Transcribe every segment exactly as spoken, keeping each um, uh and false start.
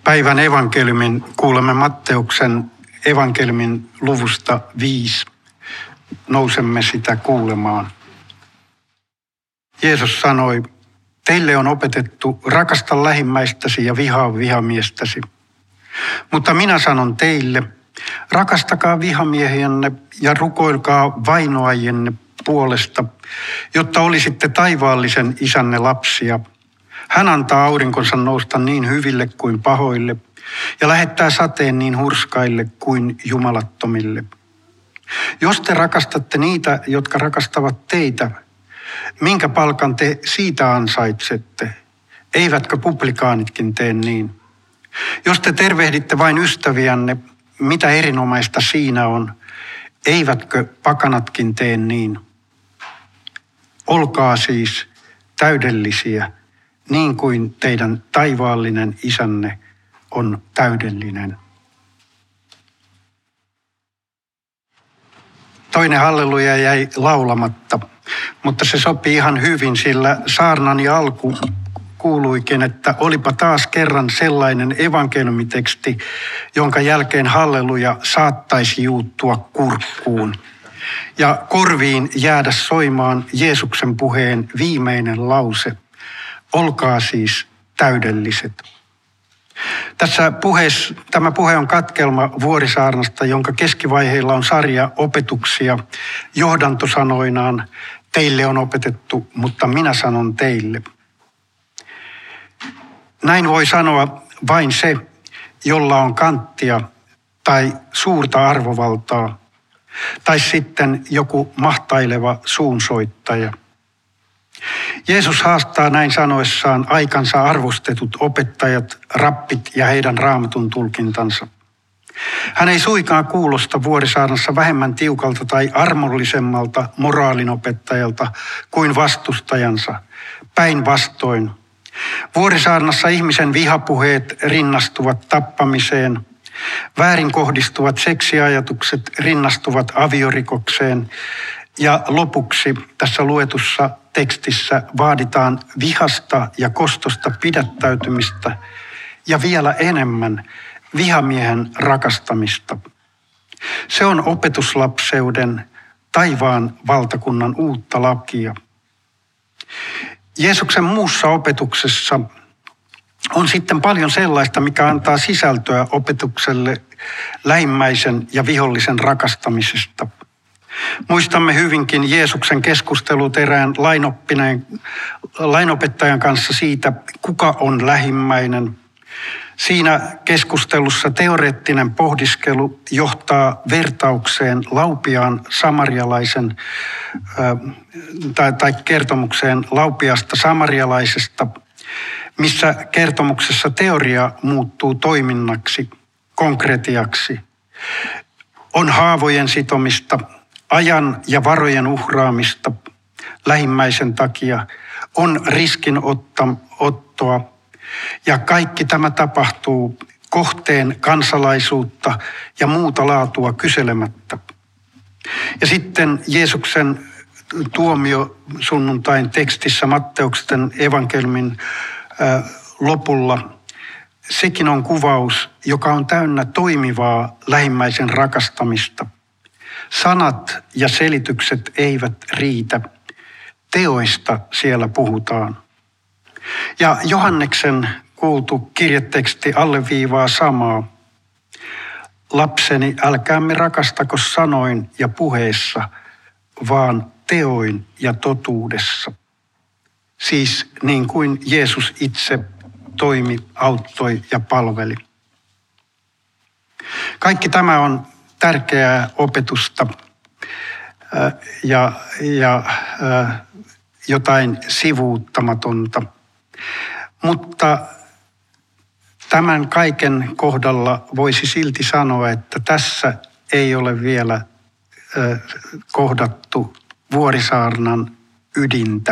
Päivän evankeliumin kuulemme Matteuksen evankeliumin luvusta viisi. Nousemme sitä kuulemaan. Jeesus sanoi, teille on opetettu rakasta lähimmäistäsi ja vihaa vihamiestäsi. Mutta minä sanon teille, rakastakaa vihamiehiänne ja rukoilkaa vainoajienne puolesta, jotta olisitte taivaallisen isänne lapsia. Hän antaa aurinkonsa nousta niin hyville kuin pahoille ja lähettää sateen niin hurskaille kuin jumalattomille. Jos te rakastatte niitä, jotka rakastavat teitä, minkä palkan te siitä ansaitsette? Eivätkö publikaanitkin tee niin? Jos te tervehditte vain ystäviänne, mitä erinomaista siinä on? Eivätkö pakanatkin tee niin? Olkaa siis täydellisiä, niin kuin teidän taivaallinen isänne on täydellinen. Toinen halleluja jäi laulamatta, mutta se sopii ihan hyvin, sillä saarnani alku kuuluikin, että olipa taas kerran sellainen evankeliumiteksti, jonka jälkeen halleluja saattaisi juuttua kurkkuun ja korviin jäädä soimaan Jeesuksen puheen viimeinen lause. Olkaa siis täydelliset. Tässä puheessa, tämä puhe on katkelma Vuorisaarnasta, jonka keskivaiheilla on sarja opetuksia johdantosanoinaan. Teille on opetettu, mutta minä sanon teille. Näin voi sanoa vain se, jolla on kanttia tai suurta arvovaltaa, tai sitten joku mahtaileva suunsoittaja. Jeesus haastaa näin sanoessaan aikansa arvostetut opettajat, rappit ja heidän raamatun tulkintansa. Hän ei suinkaan kuulosta Vuorisaarnassa vähemmän tiukalta tai armollisemmalta moraalinopettajalta kuin vastustajansa. Päinvastoin. Vuorisaarnassa ihmisen vihapuheet rinnastuvat tappamiseen, väärin kohdistuvat seksiajatukset rinnastuvat aviorikokseen ja lopuksi tässä luetussa tekstissä vaaditaan vihasta ja kostosta pidättäytymistä ja vielä enemmän vihamiehen rakastamista. Se on opetuslapseuden taivaan valtakunnan uutta lakia. Jeesuksen muussa opetuksessa on sitten paljon sellaista, mikä antaa sisältöä opetukselle lähimmäisen ja vihollisen rakastamisesta. Muistamme hyvinkin Jeesuksen keskustelut erään lainopettajan kanssa siitä, kuka on lähimmäinen. Siinä keskustelussa teoreettinen pohdiskelu johtaa vertaukseen laupiaan samarialaisen tai, tai kertomukseen laupiasta samarialaisesta, missä kertomuksessa teoria muuttuu toiminnaksi, konkretiaksi. On haavojen sitomista, ajan ja varojen uhraamista lähimmäisen takia, on riskinottoa ja kaikki tämä tapahtuu kohteen kansalaisuutta ja muuta laatua kyselemättä. Ja sitten Jeesuksen tuomio sunnuntain tekstissä Matteuksen evankeliumin lopulla, sekin on kuvaus, joka on täynnä toimivaa lähimmäisen rakastamista. Sanat ja selitykset eivät riitä. Teoista siellä puhutaan. Ja Johanneksen kuultu kirjeteksti alleviivaa samaa. Lapseni, älkäämme rakastako sanoin ja puheessa, vaan teoin ja totuudessa. Siis niin kuin Jeesus itse toimi, auttoi ja palveli. Kaikki tämä on tärkeää opetusta ja, ja jotain sivuuttamatonta. Mutta tämän kaiken kohdalla voisi silti sanoa, että tässä ei ole vielä kohdattu Vuorisaarnan ydintä.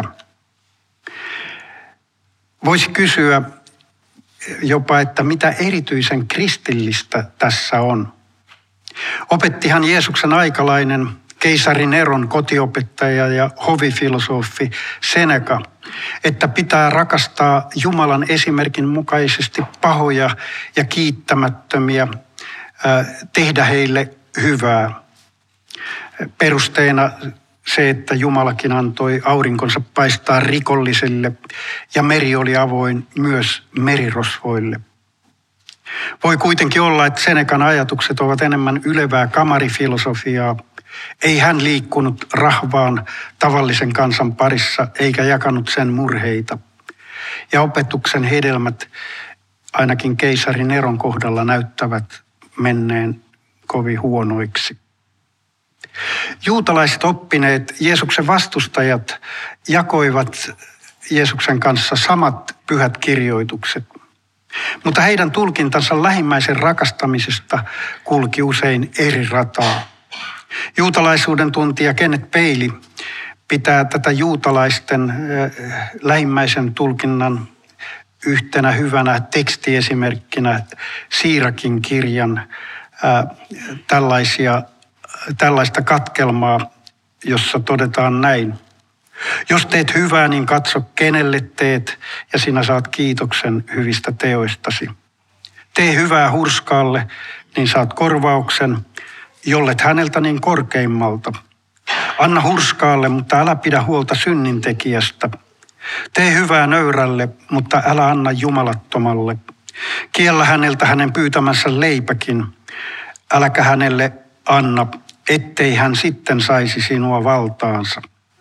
Voisi kysyä jopa, että mitä erityisen kristillistä tässä on. Opettihan Jeesuksen aikalainen keisari Neron kotiopettaja ja hovifilosofi Seneca, että pitää rakastaa Jumalan esimerkin mukaisesti pahoja ja kiittämättömiä, tehdä heille hyvää. Perusteena se, että Jumalakin antoi aurinkonsa paistaa rikollisille ja meri oli avoin myös merirosvoille. Voi kuitenkin olla, että Senecan ajatukset ovat enemmän ylevää kamarifilosofiaa. Ei hän liikkunut rahvaan tavallisen kansan parissa eikä jakanut sen murheita. Ja opetuksen hedelmät ainakin keisari Neron kohdalla näyttävät menneen kovin huonoiksi. Juutalaiset oppineet Jeesuksen vastustajat jakoivat Jeesuksen kanssa samat pyhät kirjoitukset. Mutta heidän tulkintansa lähimmäisen rakastamisesta kulki usein eri rataa. Juutalaisuuden tuntija Kenneth Bailey pitää tätä juutalaisten lähimmäisen tulkinnan yhtenä hyvänä tekstiesimerkkinä Siirakin kirjan tällaisia, tällaista katkelmaa, jossa todetaan näin. Jos teet hyvää, niin katso kenelle teet ja sinä saat kiitoksen hyvistä teoistasi. Tee hyvää hurskaalle, niin saat korvauksen, jollet häneltä niin korkeimmalta. Anna hurskaalle, mutta älä pidä huolta synnintekijästä. Tee hyvää nöyrälle, mutta älä anna jumalattomalle. Kiellä häneltä hänen pyytämänsä leipäkin. Äläkä hänelle anna, ettei hän sitten saisi sinua valtaansa.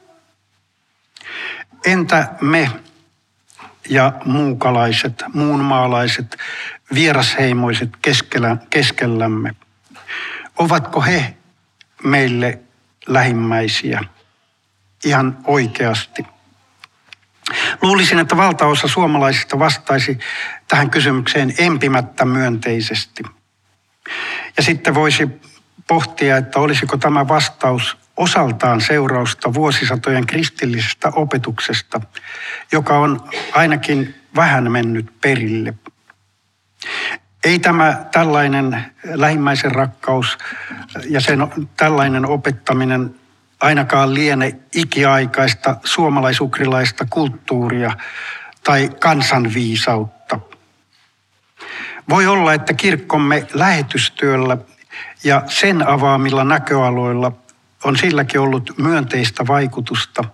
Entä me ja muukalaiset, muunmaalaiset, vierasheimoiset keskellä, keskellämme? Ovatko he meille lähimmäisiä ihan oikeasti? Luulisin, että valtaosa suomalaisista vastaisi tähän kysymykseen empimättä myönteisesti. Ja sitten voisi pohtia, että olisiko tämä vastaus osaltaan seurausta vuosisatojen kristillisestä opetuksesta, joka on ainakin vähän mennyt perille. Ei tämä tällainen lähimmäisen rakkaus ja sen tällainen opettaminen ainakaan liene ikiaikaista suomalaisukrilaista kulttuuria tai kansanviisautta. Voi olla, että kirkkomme lähetystyöllä ja sen avaamilla näköaloilla on silläkin ollut myönteistä vaikutusta,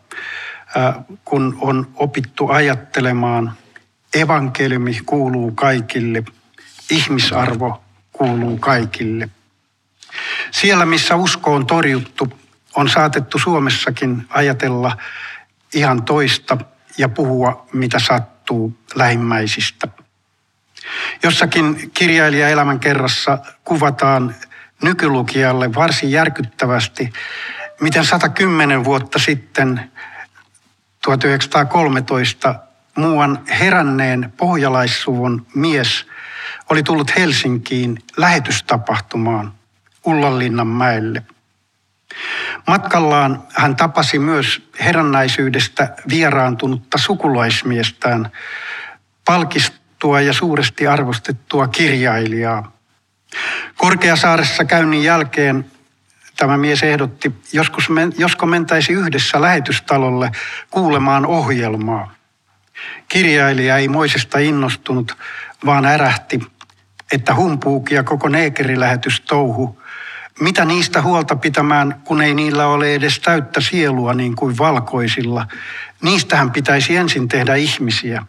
kun on opittu ajattelemaan, evankeliumi kuuluu kaikille, ihmisarvo kuuluu kaikille. Siellä, missä usko on torjuttu, on saatettu Suomessakin ajatella ihan toista ja puhua, mitä sattuu lähimmäisistä. Jossakin kirjailijaelämän kerrassa kuvataan nykylukijalle varsin järkyttävästi, miten sata kymmenen vuotta sitten, tuhatyhdeksänsataakolmetoista, muuan heränneen pohjalaissuvun mies oli tullut Helsinkiin lähetystapahtumaan Ullanlinnanmäelle. Matkallaan hän tapasi myös herännäisyydestä vieraantunutta sukulaismiestään, palkistua ja suuresti arvostettua kirjailijaa. Korkeasaaressa käynnin jälkeen tämä mies ehdotti, joskus men, josko mentäisi yhdessä lähetystalolle kuulemaan ohjelmaa. Kirjailija ei moisesta innostunut, vaan ärähti, että humpuuki ja koko neekerilähetystouhu, mitä niistä huolta pitämään, kun ei niillä ole edes täyttä sielua niin kuin valkoisilla. Niistähän pitäisi ensin tehdä ihmisiä.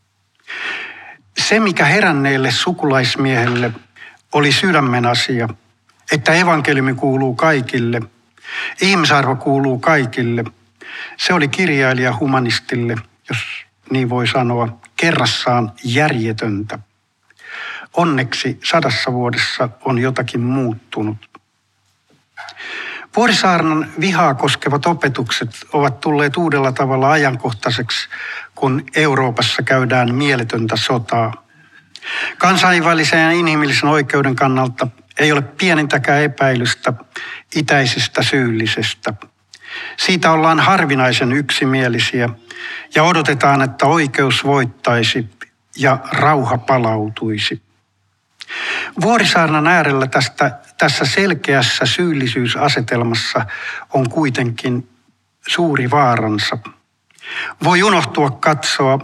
Se, mikä heränneelle sukulaismiehelle oli sydämen asia, että evankeliumi kuuluu kaikille, ihmisarvo kuuluu kaikille, se oli kirjailija humanistille, jos niin voi sanoa, kerrassaan järjetöntä. Onneksi sadassa vuodessa on jotakin muuttunut. Vuorisaarnan vihaa koskevat opetukset ovat tulleet uudella tavalla ajankohtaiseksi, kun Euroopassa käydään mieletöntä sotaa. Kansainvälisen ja inhimillisen oikeuden kannalta ei ole pienintäkään epäilystä itäisestä syyllisestä. Siitä ollaan harvinaisen yksimielisiä ja odotetaan, että oikeus voittaisi ja rauha palautuisi. Vuorisaarnan äärellä tästä, tässä selkeässä syyllisyysasetelmassa on kuitenkin suuri vaaransa. Voi unohtua katsoa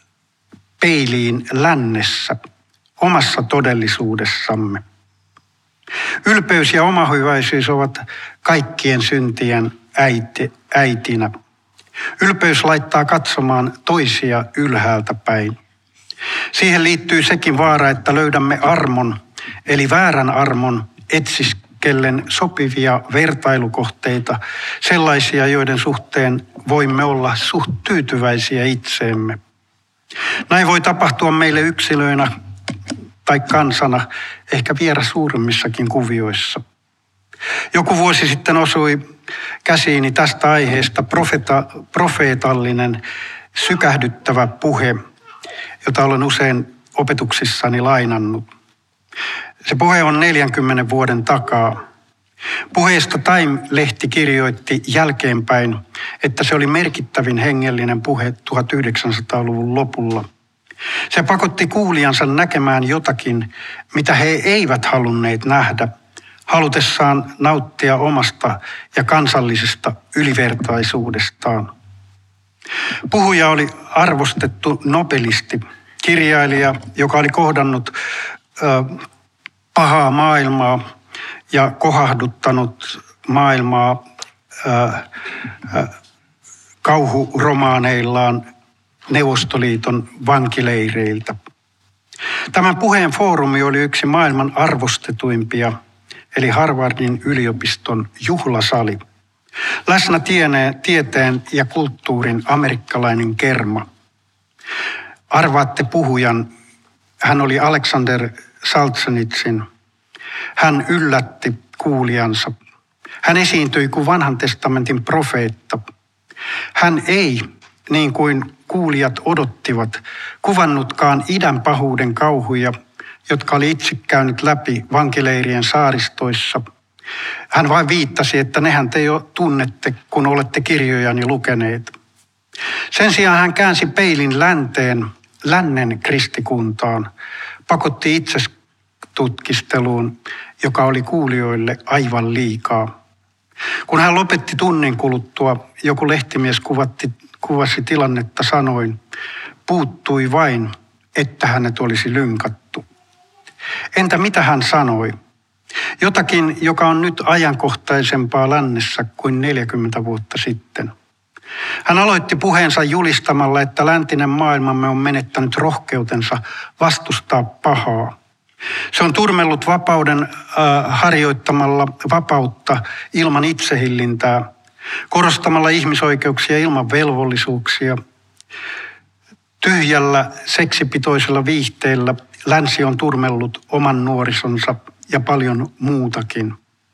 peiliin lännessä, omassa todellisuudessamme. Ylpeys ja omahyväisyys ovat kaikkien syntien äiti, äitinä. Ylpeys laittaa katsomaan toisia ylhäältä päin. Siihen liittyy sekin vaara, että löydämme armon, eli väärän armon, etsiskellen sopivia vertailukohteita, sellaisia, joiden suhteen voimme olla suht tyytyväisiä itseemme. Näin voi tapahtua meille yksilöinä tai kansana, ehkä vielä suuremmissakin kuvioissa. Joku vuosi sitten osui käsiini tästä aiheesta profeta, profeetallinen, sykähdyttävä puhe, jota olen usein opetuksissani lainannut. Se puhe on neljänkymmenen vuoden takaa. Puheesta Time-lehti kirjoitti jälkeenpäin, että se oli merkittävin hengellinen puhe tuhatyhdeksänsataaluvun lopulla. Se pakotti kuulijansa näkemään jotakin, mitä he eivät halunneet nähdä, halutessaan nauttia omasta ja kansallisesta ylivertaisuudestaan. Puhuja oli arvostettu nobelisti, kirjailija, joka oli kohdannut ö, pahaa maailmaa ja kohahduttanut maailmaa ö, ö, kauhuromaaneillaan Neuvostoliiton vankileireiltä. Tämän puheen foorumi oli yksi maailman arvostetuimpia, eli Harvardin yliopiston juhlasali. Läsnä tieneen, tieteen ja kulttuurin amerikkalainen kerma. Arvaatte puhujan, hän oli Alexander Solzhenitsyn. Hän yllätti kuulijansa. Hän esiintyi kuin vanhan testamentin profeetta. Hän ei, niin kuin kuulijat odottivat, kuvannutkaan idän pahuuden kauhuja, jotka oli itse käynyt läpi vankileirien saaristoissa. Hän vain viittasi, että nehän te jo tunnette, kun olette kirjojani lukeneet. Sen sijaan hän käänsi peilin länteen, lännen kristikuntaan, pakotti itsetutkiskeluun, joka oli kuulijoille aivan liikaa. Kun hän lopetti tunnin kuluttua, joku lehtimies kuvatti, kuvasi tilannetta sanoin, puuttui vain, että hänet olisi lynkattu. Entä mitä hän sanoi? Jotakin, joka on nyt ajankohtaisempaa lännessä kuin neljäkymmentä vuotta sitten. Hän aloitti puheensa julistamalla, että läntinen maailmamme on menettänyt rohkeutensa vastustaa pahaa. Se on turmellut vapauden äh, harjoittamalla vapautta ilman itsehillintää, korostamalla ihmisoikeuksia ilman velvollisuuksia. Tyhjällä seksipitoisella viihteellä länsi on turmellut oman nuorisonsa ja paljon muutakin.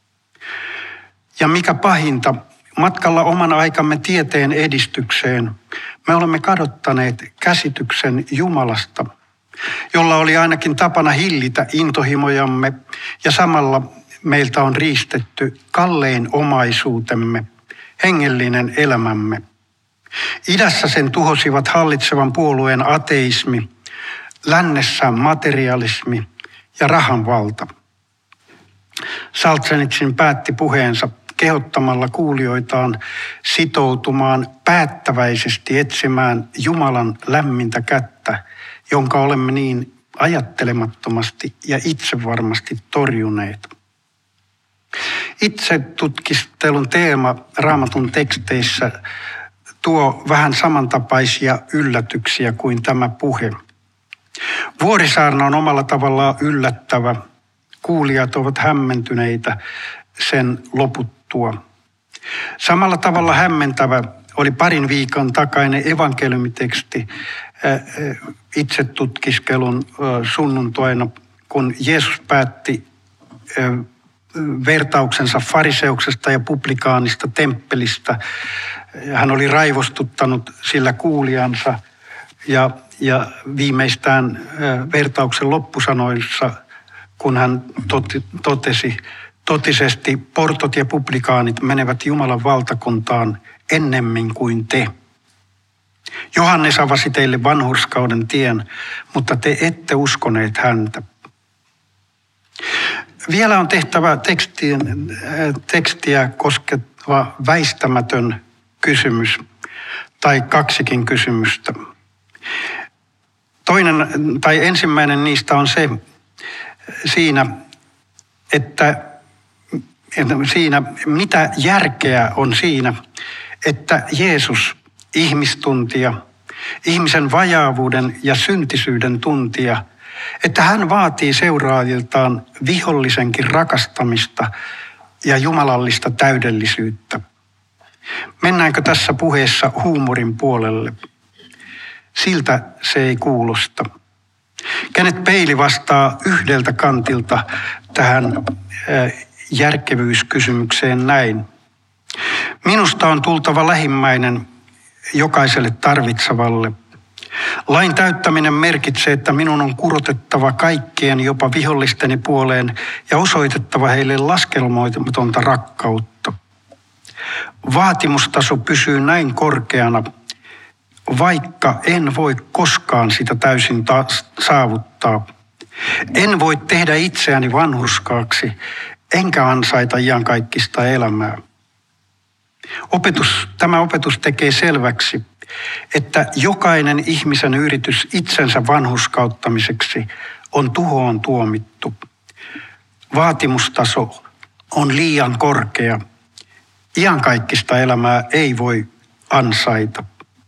Ja mikä pahinta, matkalla oman aikamme tieteen edistykseen me olemme kadottaneet käsityksen Jumalasta, jolla oli ainakin tapana hillitä intohimojamme ja samalla meiltä on riistetty kallein omaisuutemme, hengellinen elämämme. Idässä sen tuhosivat hallitsevan puolueen ateismi, lännessä materialismi ja rahan valta. Solzhenitsyn päätti puheensa kehottamalla kuulijoitaan sitoutumaan päättäväisesti etsimään Jumalan lämmintä kättä, jonka olemme niin ajattelemattomasti ja itsevarmasti torjuneet. Itsetutkistelun teema Raamatun teksteissä tuo vähän samantapaisia yllätyksiä kuin tämä puhe. Vuorisaarna on omalla tavallaan yllättävä. Kuulijat ovat hämmentyneitä sen loputtua. Samalla tavalla hämmentävä oli parin viikon takainen evankeliumiteksti itsetutkiskelun sunnuntoina, kun Jeesus päätti vertauksensa fariseuksesta ja publikaanista temppelistä. Hän oli raivostuttanut sillä kuulijansa ja, ja viimeistään vertauksen loppusanoissa, kun hän toti, totesi, totisesti portot ja publikaanit menevät Jumalan valtakuntaan ennemmin kuin te. Johannes avasi teille vanhurskauden tien, mutta te ette uskoneet häntä. Vielä on tehtävä tekstien, tekstiä koskeva väistämätön kysymys, tai kaksikin kysymystä. Toinen tai ensimmäinen niistä on se siinä, että siinä, mitä järkeä on siinä, että Jeesus, ihmistuntija, ihmisen vajaavuuden ja syntisyyden tuntija, että hän vaatii seuraajiltaan vihollisenkin rakastamista ja jumalallista täydellisyyttä. Mennäänkö tässä puheessa huumorin puolelle? Siltä se ei kuulosta. Kenneth Bailey vastaa yhdeltä kantilta tähän järkevyyskysymykseen näin. Minusta on tultava lähimmäinen jokaiselle tarvitsevalle. Lain täyttäminen merkitsee, että minun on kurotettava kaikkien, jopa vihollisteni puoleen ja osoitettava heille laskelmoimatonta rakkautta. Vaatimustaso pysyy näin korkeana, vaikka en voi koskaan sitä täysin ta- saavuttaa. En voi tehdä itseäni vanhurskaaksi, enkä ansaita iankaikkista elämää. Opetus, tämä opetus tekee selväksi, että jokainen ihmisen yritys itsensä vanhurskauttamiseksi on tuhoon tuomittu. Vaatimustaso on liian korkea. Iankaikkista elämää ei voi ansaita.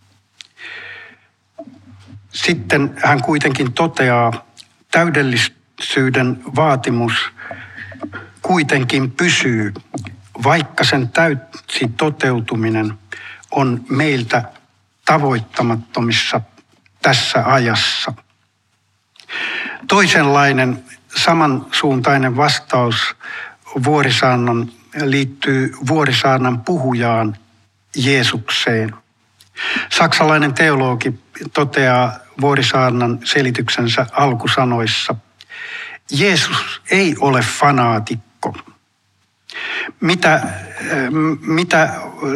Sitten hän kuitenkin toteaa, täydellisyyden vaatimus kuitenkin pysyy, vaikka sen täysi toteutuminen on meiltä tavoittamattomissa tässä ajassa. Toisenlainen samansuuntainen vastaus Vuorisaarnan liittyy Vuorisaarnan puhujaan Jeesukseen. Saksalainen teologi toteaa Vuorisaarnan selityksensä alkusanoissa: Jeesus ei ole fanaatikko. Mitä, mitä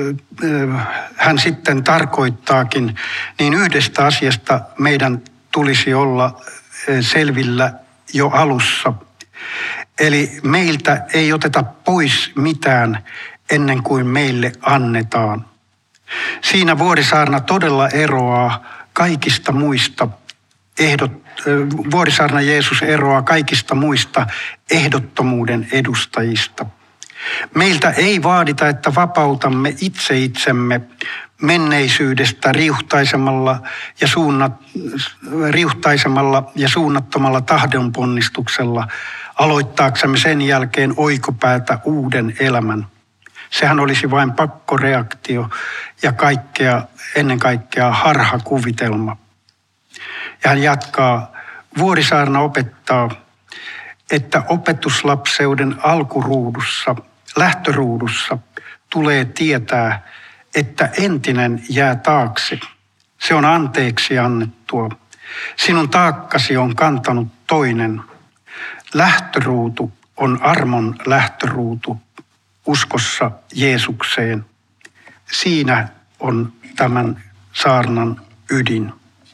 hän sitten tarkoittaakin, niin yhdestä asiasta meidän tulisi olla selvillä jo alussa. Eli meiltä ei oteta pois mitään ennen kuin meille annetaan. Siinä Vuorisaarna todella eroaa kaikista muista ehdot, Vuorisaarna Jeesus eroaa kaikista muista ehdottomuuden edustajista. Meiltä ei vaadita, että vapautamme itse itsemme menneisyydestä riuhtaisemalla ja, suunnat, riuhtaisemalla ja suunnattomalla tahdonponnistuksella aloittaaksemme sen jälkeen oikopäätä uuden elämän. Sehän olisi vain pakkoreaktio ja kaikkea, ennen kaikkea harhakuvitelma. Ja hän jatkaa, Vuorisaarna opettaa, että opetuslapseuden alkuruudussa, lähtöruudussa tulee tietää, että entinen jää taakse. Se on anteeksi annettua. Sinun taakkasi on kantanut toinen. Lähtöruutu on armon lähtöruutu uskossa Jeesukseen. Siinä on tämän saarnan ydin.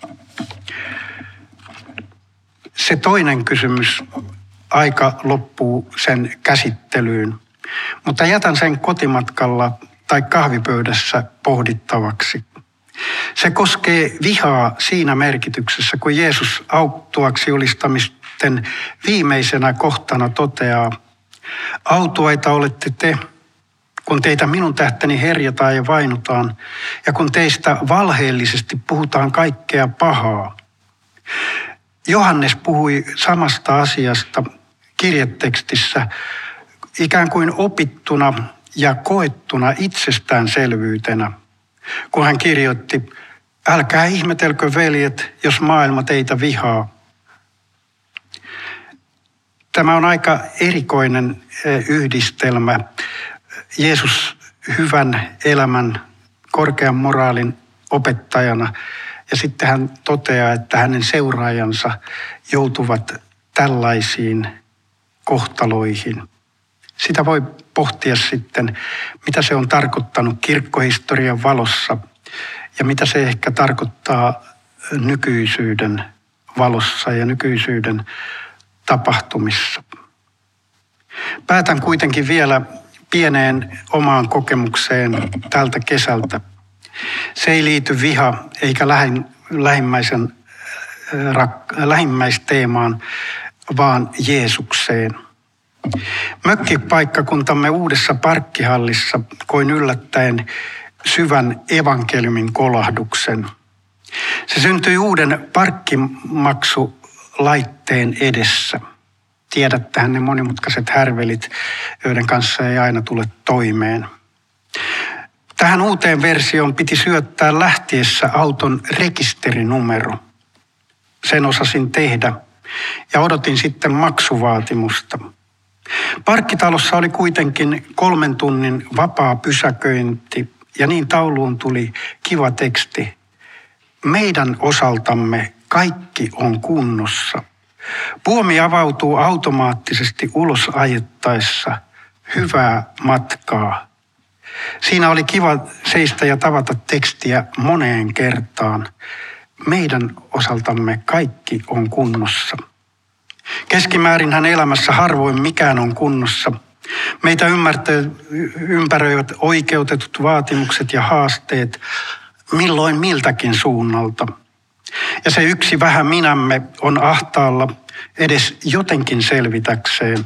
Se toinen kysymys, aika loppuu sen käsittelyyn, mutta jätän sen kotimatkalla tai kahvipöydässä pohdittavaksi. Se koskee vihaa siinä merkityksessä, kun Jeesus auttuaksi julistamisten viimeisenä kohtana toteaa, autuaita olette te, kun teitä minun tähteni herjataan ja vainutaan, ja kun teistä valheellisesti puhutaan kaikkea pahaa. Johannes puhui samasta asiasta kirjetekstissä ikään kuin opittuna ja koettuna itsestäänselvyytenä, kun hän kirjoitti, älkää ihmetelkö veljet, jos maailma teitä vihaa. Tämä on aika erikoinen yhdistelmä. Jeesus hyvän elämän, korkean moraalin opettajana. Ja sitten hän toteaa, että hänen seuraajansa joutuvat tällaisiin kohtaloihin. Sitä voi pohtia sitten, mitä se on tarkoittanut kirkkohistorian valossa ja mitä se ehkä tarkoittaa nykyisyyden valossa ja nykyisyyden tapahtumissa. Päätän kuitenkin vielä pieneen omaan kokemukseen tältä kesältä. Se ei liity viha eikä lähin, lähimmäisen, rak, lähimmäisteemaan, vaan Jeesukseen. Mökkipaikkakuntamme uudessa parkkihallissa koin yllättäen syvän evankeliumin kolahduksen. Se syntyi uuden parkkimaksulaitteen edessä. Tiedättehän ne monimutkaiset härvelit, joiden kanssa ei aina tule toimeen. Tähän uuteen versioon piti syöttää lähtiessä auton rekisterinumero. Sen osasin tehdä ja odotin sitten maksuvaatimusta. Parkkitalossa oli kuitenkin kolmen tunnin vapaa pysäköinti ja niin tauluun tuli kiva teksti. Meidän osaltamme kaikki on kunnossa. Puomi avautuu automaattisesti ulos ajettaessa. Hyvää matkaa. Siinä oli kiva seistä ja tavata tekstiä moneen kertaan. Meidän osaltamme kaikki on kunnossa. Keskimäärinhän elämässä harvoin mikään on kunnossa. Meitä ympäröivät oikeutetut vaatimukset ja haasteet milloin miltäkin suunnalta. Ja se yksi vähän minämme on ahtaalla edes jotenkin selvitäkseen.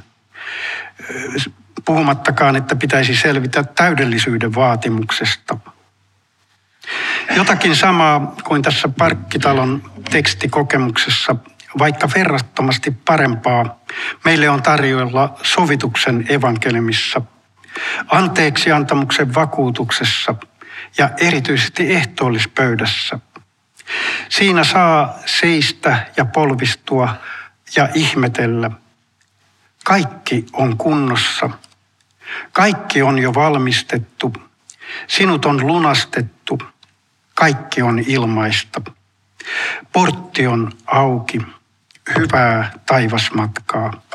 Puhumattakaan, että pitäisi selvitä täydellisyyden vaatimuksesta. Jotakin samaa kuin tässä parkkitalon tekstikokemuksessa, vaikka verrattomasti parempaa, meille on tarjolla sovituksen evankeliumissa, anteeksiantamuksen vakuutuksessa ja erityisesti ehtoollispöydässä. Siinä saa seistä ja polvistua ja ihmetellä. Kaikki on kunnossa. Kaikki on jo valmistettu. Sinut on lunastettu. Kaikki on ilmaista. Portti on auki. Hyvää taivasmatkaa.